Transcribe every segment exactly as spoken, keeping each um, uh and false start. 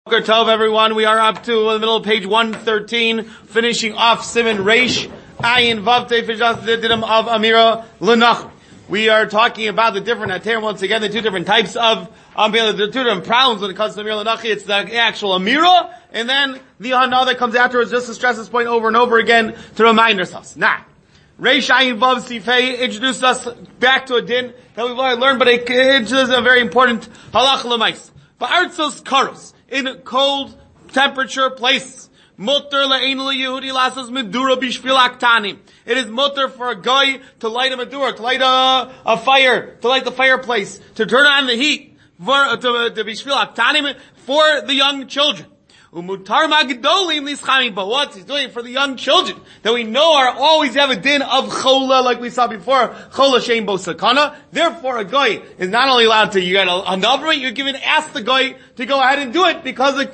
Boker Tov, everyone. We are up to the middle of page one thirteen, finishing off Siman Reish Ayin Vav Tefesh the Didim of Amira Lenach. We are talking about the different Ater, once again, the two different types of um, the two different problems when it comes to Amira Lenach. It's the actual Amira, and then the Hana that comes afterwards, just to stress this point over and over again to remind ourselves. Now, Reish Ayin Vav Sifei introduced us back to a din that we've already learned, but it introduces a very important halach l'mais. Ba'artzos karos, in cold temperature places. Mutter le'ein le'yehudi lasas medura bishvil aktanim. It is mutter for a guy to light a medura, to light a, a fire, to light the fireplace, to turn on the heat, for, to, to bishvil aktanim, for the young children. Umutar magdolim nischamim, but what he's doing for the young children that we know are always have a din of chola, like we saw before, chola shein bo sakana. Therefore, a guy is not only allowed to, you got another, you're given ask the guy to go ahead and do it because the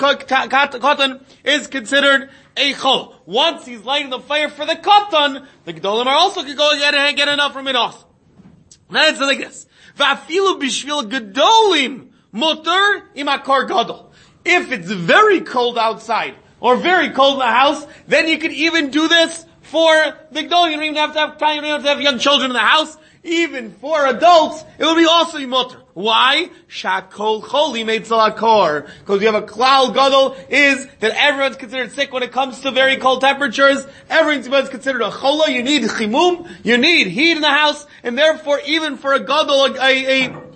katan is considered a chol. Once he's lighting the fire for the katan, the gedolim are also could go ahead and get enough from it also. That's like this. Va'afilu bishvil gedolim mutar imakar gadol. If it's very cold outside, or very cold in the house, then you could even do this for the adult. You don't even have to have time, you don't have to have young children in the house. Even for adults, it would be also mutter. Why? Shakol choli meitzalakor. Because you have a klal gadol is that everyone's considered sick when it comes to very cold temperatures. Everyone's considered a chola. You need chimum. You need heat in the house. And therefore, even for a gadol, a, a, a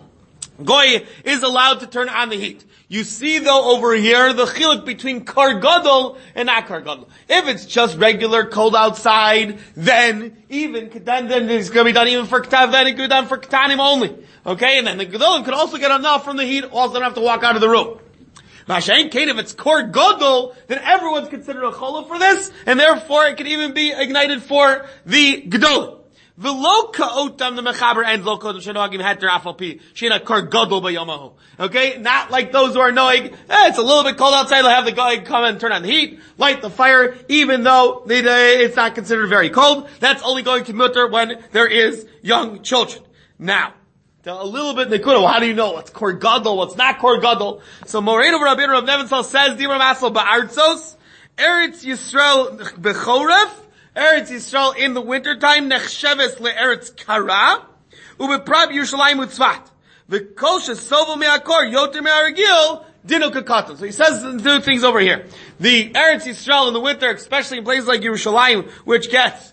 goy is allowed to turn on the heat. You see though over here the chiluk between kar gadol and not kar gadol. If it's just regular cold outside, then even then, then it's going to be done even for ktav. Then it could be done for ktanim only. Okay, and then the gadolim could also get enough from the heat. Also, don't have to walk out of the room. Mashain Kain, if it's kar gadol, then everyone's considered a chola for this, and therefore it could even be ignited for the gadolim. V'lo ka'otam the mechaber and lo kodem shenogim heter afalpi shena kar gadol b'yomahu. Okay, not like those who are knowing eh, it's a little bit cold outside. They'll have the guy come and turn on the heat, light the fire, even though they, they, it's not considered very cold. That's only going to mutter when there is young children. Now, a little bit nekuda. Well, how do you know what's kar gadol, what's not kar gadol? So Moreinu Rabbeinu Rav Nebenzahl says Dibra Masel ba'artzos Eretz Yisrael b'choref. Eretz Yisrael in the wintertime, nechsheves le'eretz kara, ubeprab Yerushalayim utzvat. V'kol shesovo me'akor, yoter me'aragil, dino kakaton. So he says two things over here. The Eretz Yisrael in the winter, especially in places like Yerushalayim, which gets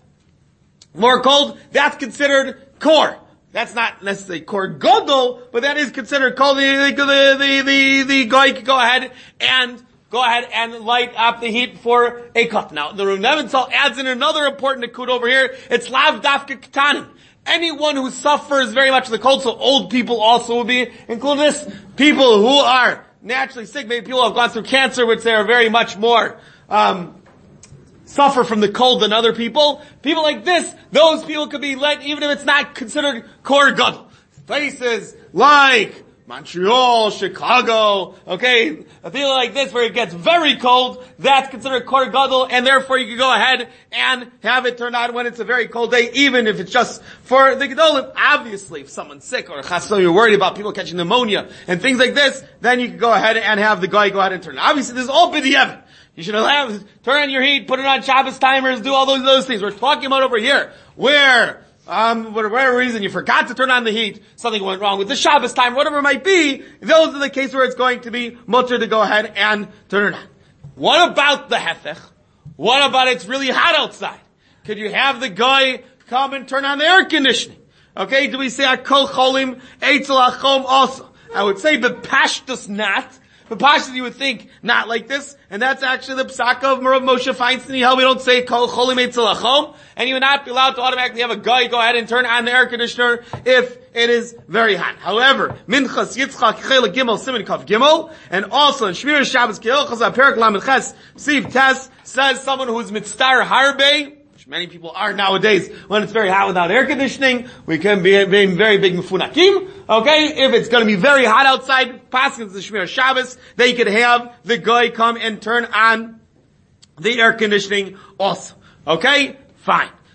more cold, that's considered kor. That's not necessarily kor gadol, but that is considered cold. The, the, the, the, the guy can go ahead and Go ahead and light up the heat for a cut. Now, the Rav Nebenzahl adds in another important nakud over here. It's lav dafka ketanim. Anyone who suffers very much of the cold, so old people also will be included in this. People who are naturally sick, maybe people who have gone through cancer, which they are very much more, um, suffer from the cold than other people. People like this, those people could be let, even if it's not considered kor gadol. Places like Montreal, Chicago, okay, a feeling like this where it gets very cold, that's considered kor gadol, and therefore you can go ahead and have it turn on when it's a very cold day, even if it's just for the gedolim. Obviously, if someone's sick or chasson, you're worried about people catching pneumonia and things like this, then you can go ahead and have the guy go ahead and turn it. Obviously, this is all b'diavad. You should have, turn on your heat, put it on Shabbos timers, do all those, those things. We're talking about over here, where Um, for whatever reason you forgot to turn on the heat, something went wrong with the Shabbos time, whatever it might be, those are the cases where it's going to be mutter to go ahead and turn it on. What about the hefech? What about it's really hot outside? Could you have the guy come and turn on the air conditioning? Okay, do we say akol cholim eitzel achom also? I would say bepashtus not. But Pashas, you would think not like this, and that's actually the psak of Rav Moshe Feinstein. How we don't say kol cholim eitzel achom, and you would not be allowed to automatically have a guy go ahead and turn on the air conditioner if it is very hot. However, Minchas Yitzchak Chela Gimel Siman Kaf Gimel, and also in Shmir Shabbos Keilchas Perak Lamed Ches Siv Tes says someone who is mitzar harbe, which many people are nowadays when it's very hot without air conditioning. We can be being very big mfunakim. Okay, if it's going to be very hot outside, passing the Shmir Shabbos, they could have the guy come and turn on the air conditioning also. Okay, fine.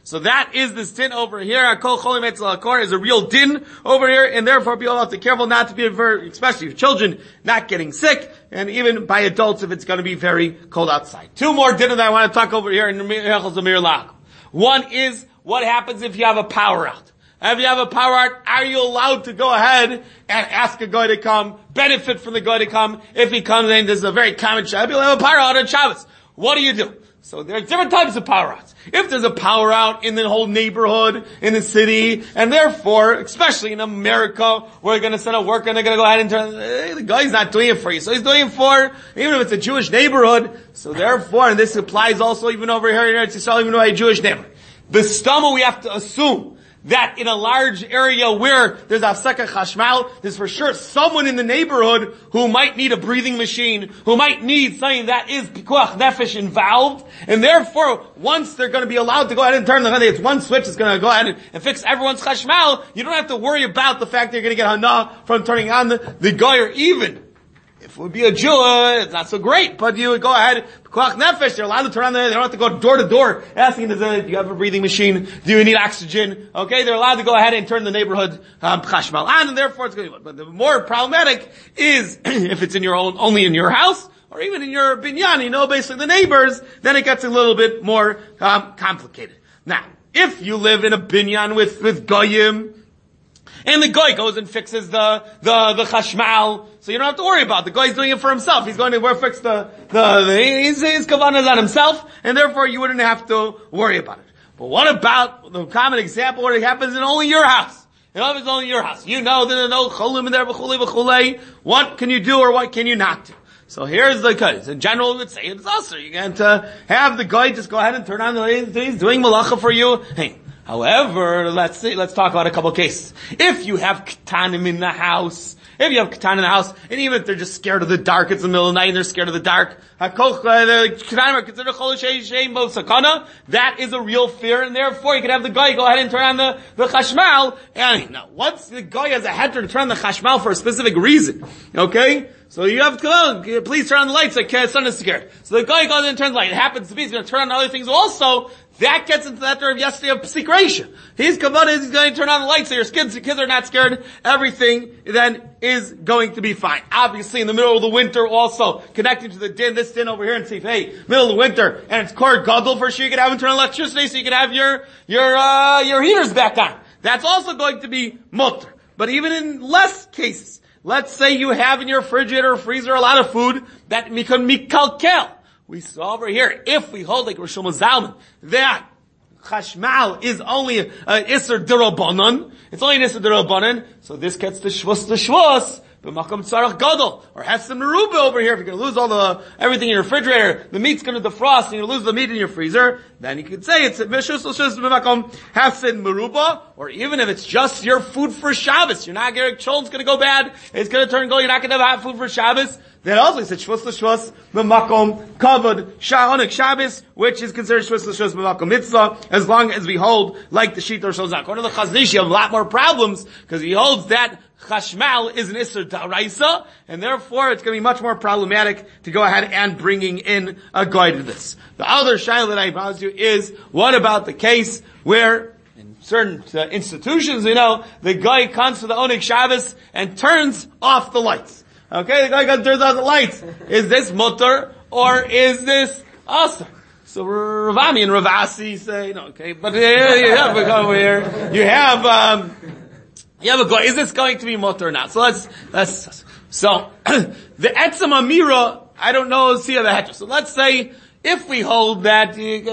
So that is this din over here. Kol cholim etzel hakor is a real din over here, and therefore people have to be careful not to be, very, especially for children, not getting sick, and even by adults if it's going to be very cold outside. Two more din that I want to talk over here in Hilchos Amir Lach. One is what happens if you have a power out. If you have a power out, are you allowed to go ahead and ask a guy to come, benefit from the guy to come? If he comes in, this is a very common Shabbos. You'll have a power out on Shabbos. What do you do? So there are different types of power outs. If there's a power out in the whole neighborhood, in the city, and therefore, especially in America, we're going to send a worker and they're going to go ahead and turn, eh, the guy's not doing it for you. So he's doing it for, even if it's a Jewish neighborhood, so therefore, and this applies also even over here in Eretz Yisrael, even though a Jewish neighborhood. The stama, we have to assume that in a large area where there's Afseka Chashmal, there's for sure someone in the neighborhood who might need a breathing machine, who might need something that is Pikuach Nefesh involved, and therefore, once they're going to be allowed to go ahead and turn the, it's one switch that's going to go ahead and, and fix everyone's Chashmal, you don't have to worry about the fact that you're going to get Hana from turning on the, the guy, or even if it would be a Jew, uh, it's not so great, but you would go ahead, Pikuach Nefesh, they're allowed to turn on the, they don't have to go door to door asking, do you have a breathing machine? Do you need oxygen? Okay, they're allowed to go ahead and turn the neighborhood, um, Chashmal on, and therefore it's going to be, but the more problematic is, if it's in your own, only in your house, or even in your binyan, you know, basically the neighbors, then it gets a little bit more, um, complicated. Now, if you live in a binyan with, with goyim, and the guy goes and fixes the, the, the chashmal, so you don't have to worry about it. The guy's doing it for himself. He's going to fix the, the, the his, his kavanah on himself, and therefore you wouldn't have to worry about it. But what about the common example where it happens in only your house? It happens only your house. You know that there's no cholim in there, v'chulei v'chulei. What can you do or what can you not do? So here's the case. In general, we would say it's also, you get to have the guy just go ahead and turn on the, he's doing malacha for you. Hey. However, let's see, let's talk about a couple of cases. If you have ketanim in the house, if you have ketanim in the house, and even if they're just scared of the dark, it's the middle of the night and they're scared of the dark, the ketanim are considered sakana, that is a real fear, and therefore you can have the guy go ahead and turn on the, the chashmal, and now, once the guy has a heter to turn on the chashmal for a specific reason, okay? So you have to come, please turn on the lights, like son is scared. So the guy goes in and turns the light. It happens to be, he's going to turn on other things also. That gets into that term yesterday of psikration. His kavanah is he's going to turn on the lights so your kids, kids are not scared. Everything then is going to be fine. Obviously in the middle of the winter also, connecting to the din, this din over here and see, hey, middle of the winter, and it's core gadol for sure you can have internal electricity so you can have your, your, uh, your heaters back on. That's also going to be mutter. But even in less cases, let's say you have in your refrigerator or freezer a lot of food that can be mikalkel. We saw over here, if we hold like Rosh Zalman, that chashmal is only an Isser D'Rabbanan, it's only an Isser D'Rabbanan, so this gets the shvus the shvus, b'makom tzarach gadol, or Hesem Meruba over here, if you're going to lose all the, everything in your refrigerator, the meat's going to defrost, and you're going to lose the meat in your freezer, then you could say it's a mishus l'shus b'makom Hesem Meruba, or even if it's just your food for Shabbos, you're not going to, children's going to go bad, it's going to turn go, you're not going to have food for Shabbos, then also he said shvus l'shvus b'makom kavod sha'onik Shabbos, which is considered shvus l'shvus b'makom mitzvah, as long as we hold like the sheet or shozak. According to the Chazon Ish, you have a lot more problems because he holds that chashmal is an isser da'araisa, and therefore it's going to be much more problematic to go ahead and bringing in a guide to this. The other shayla that I promised you is, what about the case where in certain uh, institutions, you know, the guy comes to the Onik Shabbos and turns off the lights. Okay, the guy comes turns off the lights. Is this mutter or is this asr? So Ravami and Ravasi say, no, okay, but yeah, you have a go here. You have, um, you have a go. Is this going to be mutter or not? So let's, let's, so, the etzem amira, I don't know, see the heter. So let's say, if we hold that,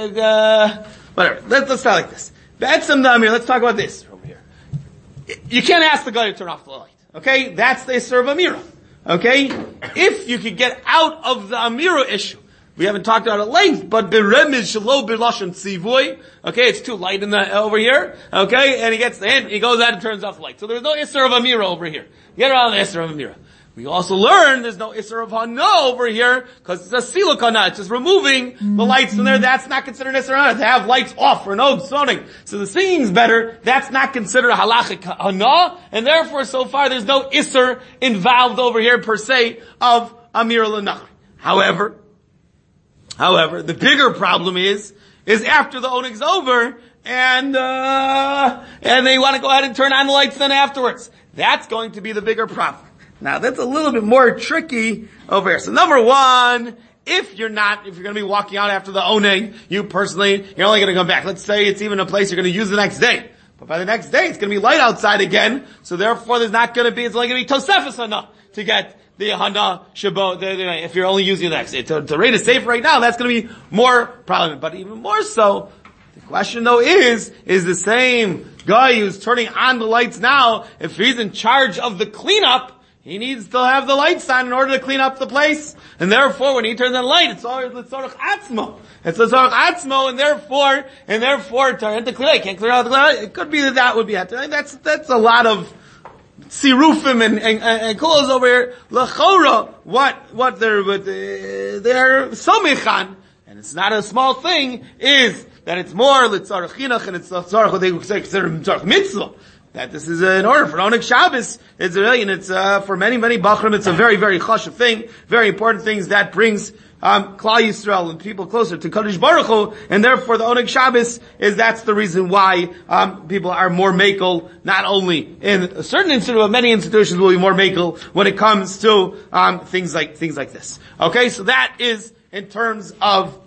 uh, whatever, let's, let's start like this. The etzem amira, let's talk about this over here. You can't ask the guy to turn off the light. Okay? That's the Isser of Amira. Okay? If you could get out of the Amira issue, we haven't talked about it at length, but beremiz shelo b'lashon tzivoy. Okay, it's too light in the, over here. Okay, and he gets the hint, he goes out and turns off the light. So there's no Isser of Amira over here. Get around the Isser of Amira. We also learn there's no Isser of Hana over here, because it's a Siluk Hana. It's just removing the lights from there. That's not considered Isser Hana. To have lights off for no soning. So the singing's better. That's not considered a halachic Hana, and therefore so far there's no Isser involved over here per se of Amir L'Nachri. However, however, the bigger problem is, is after the onig's over, and, uh, and they want to go ahead and turn on the lights then afterwards. That's going to be the bigger problem. Now that's a little bit more tricky over here. So number one, if you're not, if you're going to be walking out after the oneg, you personally, you're only going to come back. Let's say it's even a place you're going to use the next day. But by the next day, it's going to be light outside again. So therefore, there's not going to be, it's only going to be Tosefes Hana to get the Hana Shabo, if you're only using the next day. To, to rate it safe right now, that's going to be more problem. But even more so, the question though is, is the same guy who's turning on the lights now, if he's in charge of the cleanup, he needs to have the lights on in order to clean up the place. And therefore, when he turns on the light, it's always L'tzorach Atzmo. It's L'tzorach Atzmo, and therefore, and therefore, to, to clear, he can't clear out the light. It could be that that would be it. That's, that's a lot of sirufim and, and, and kulos over here. L'chora, what, what they're, what, uh, they're somichan, and it's not a small thing, is that it's more L'tzorach Chinuch, and it's L'tzorach, what they consider L'tzorach Mitzvah. That this is an order for Oneg Shabbos. It's really, and it's, uh, for many, many Bachrim, it's a very, very chashuv thing, very important things that brings, um, Klal Yisrael and people closer to Kadosh Baruch Hu, and therefore the Oneg Shabbos is, that's the reason why, um, people are more makel, not only in a certain institution, but many institutions will be more makel when it comes to, um, things like, things like this. Okay, so that is in terms of,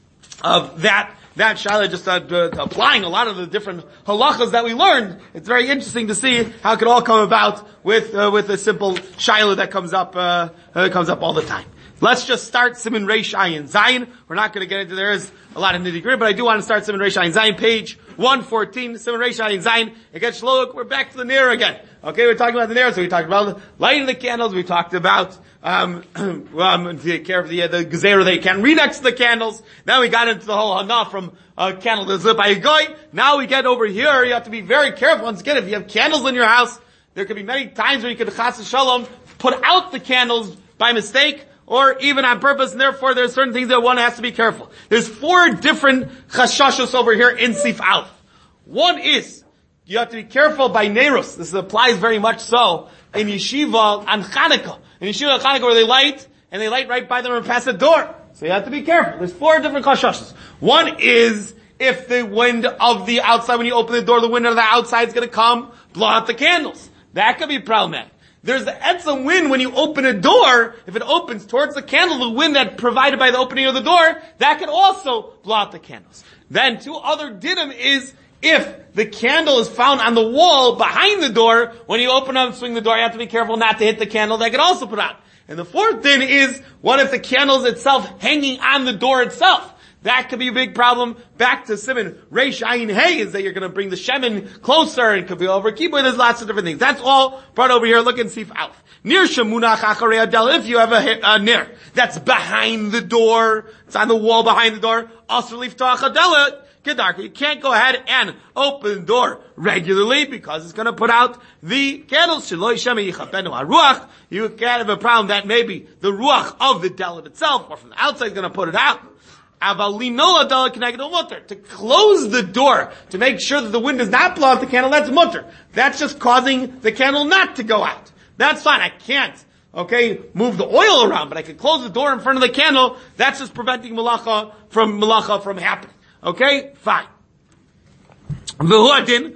of that, That Shaila, just uh, uh, applying a lot of the different halachas that we learned. It's very interesting to see how it could all come about with uh, with a simple Shaila that comes up uh, uh, comes up all the time. Let's just start Siman Reish Ayin Zayin. We're not going to get into, there is a lot of nitty gritty, but I do want to start Siman Reish Ayin Zayin, page one fourteen, Siman Reish Ayin Zayin. Again, Shloak, we're back to the Ner again. Okay, we're talking about the Ner, so we talked about lighting the candles, we talked about, um, um, the care of the, uh, the Gezerah that you can read next to the candles. Now we got into the whole Hana from a candle that's lit by a guy. Now we get over here, you have to be very careful. Once again, if you have candles in your house, there could be many times where you could, chas v'shalom, put out the candles by mistake, or even on purpose, and therefore there's certain things that one has to be careful. There's four different chashashos over here in Sif Aleph. One is, you have to be careful by Nerus. This applies very much so in Yeshiva on Chanukah. In Yeshiva on Chanukah where they light, and they light right by them and pass the door. So you have to be careful. There's four different chashashos. One is, if the wind of the outside, when you open the door, the wind of the outside is going to come, blow out the candles. That could be problematic. There's the etzem wind when you open a door. If it opens towards the candle, the wind that provided by the opening of the door, that could also blow out the candles. Then two other dinim is, if the candle is found on the wall behind the door, when you open up and swing the door, you have to be careful not to hit the candle. That could also put out. And the fourth thing is, what if the candle is itself hanging on the door itself? That could be a big problem. Back to Siman Reish Ayin Hey is that you're going to bring the shemen closer, and it could be over kibui. There's lots of different things. That's all brought over here. Look and see if Aleph. Near Shemunach Acharei Adel, if you have a, a near that's behind the door, it's on the wall behind the door, Asur Liftach Adela Kedarka. You can't go ahead and open the door regularly because it's going to put out the candles. Sheloi Shemi Yichapenu HaRuach. You can't have a problem that maybe the ruach of the delet itself or from the outside is going to put it out. To close the door, to make sure that the wind does not blow out the candle, that's mutter. That's just causing the candle not to go out. That's fine. I can't, okay, move the oil around, but I can close the door in front of the candle. That's just preventing malacha from, malacha from happening. Okay? Fine. The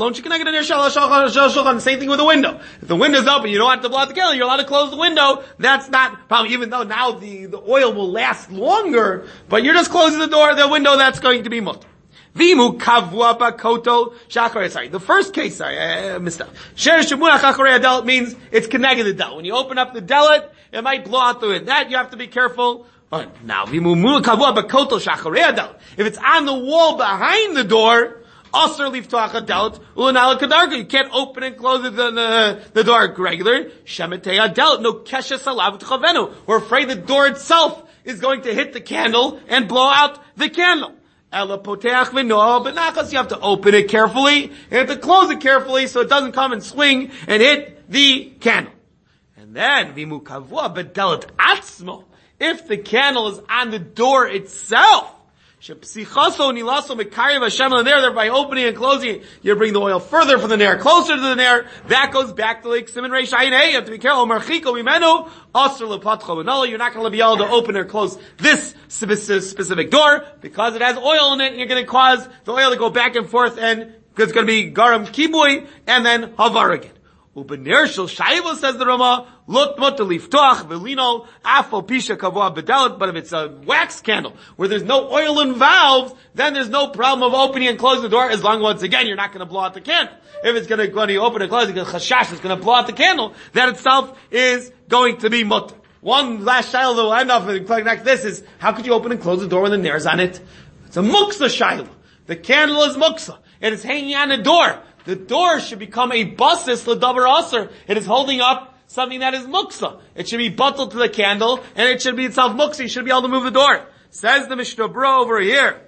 same thing with the window. If the window's open, you don't have to blow out the candle, you're allowed to close the window. That's not a problem, even though now the, the oil will last longer, but you're just closing the door, the window, that's going to be mutter. Vimu kavua bakoto shachar. Sorry, the first case, sorry, I missed out. Sher shemunach acharei adelet means it's connected to the delet. When you open up the delet, it might blow out the wind. That you have to be careful. Right, now, vimu kavua bakoto shacharei adelet. If it's on the wall behind the door, Asur liftach adelet ulanala kadarka. You can't open and close the, the, the door regular. Shemetei adelet no keshes alav t'chavenu. We're afraid the door itself is going to hit the candle and blow out the candle. Ela poteach v'noah b'nachas. You have to open it carefully. You have to close it carefully so it doesn't come and swing and hit the candle. And then vimu kavua b'delet atzmo. If the candle is on the door itself, Shepsichaso nilaso mekarev Hashem l'ner. Thereby opening and closing it, you bring the oil further from the ner, closer to the ner. That goes back to like Siman Reish Ayin Hey. You have to be careful. Marchiko mimenu asr lepatcho v'nolo. You're not going to be able to open or close this specific door because it has oil in it. And you're going to cause the oil to go back and forth, and it's going to be garam kibui and then havar again. Ubener shel shayla, says the Rama, lot mot liftoch velino afo pisha kavua bedalet. But if it's a wax candle where there's no oil and valves, then there's no problem of opening and closing the door, as long as, once again, you're not going to blow out the candle. If it's going to, when you open and close, because chashash is going to blow out the candle, that itself is going to be mutter. One last shayla that will end off with like this is, how could you open and close the door when the nair's on it? It's a muksa shayla. The candle is muksa. It is hanging on the door. The door should become a basis l'davar aser. It is holding up something that is muksa. It should be buttled to the candle, and it should be itself muksa. You should be able to move the door. Says the Mishnah Berurah over here.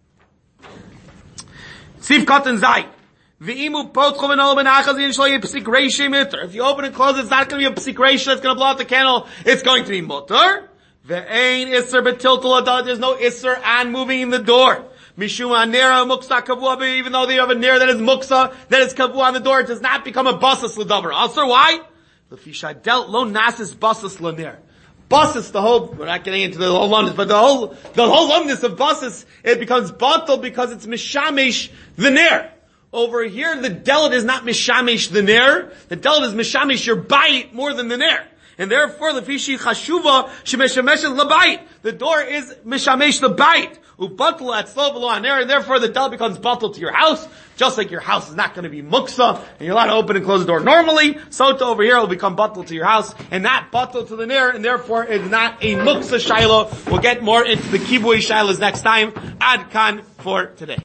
Sif katan zay. V'imu potcho v'nol benachaz yin shlo yipsik reishim mutter. If you open and close, it's not going to be a psik reish that's going to blow out the candle. It's going to be mutter. Ve'ein isser betiltul adad. There's no isser on moving in the door. Mishuma nera muksa kavua, even though they have a nera that is muksa, that is kavua on the door, it does not become a basas l'davar. Also, why? L'fisha dealt lo nasis basas l'ner. Basas, the whole, we're not getting into the whole lumnus, but the whole, the whole lumnus of basas, it becomes batal because it's mishamish the ner. Over here, the delit is not mishamish the ner. The delit is mishamish your bite more than the ner. And therefore, the fishi chashuva shemeshameshes labait. The door is mishamesh the bite. Ubatul at slovalo aner, and therefore the del becomes batul to your house. Just like your house is not going to be muksa, and you're allowed to open and close the door normally, so to over here will become batul to your house, and not batul to the ner, and therefore it's not a muksa shiloh. We'll get more into the kibui shilohs next time. Ad kan for today.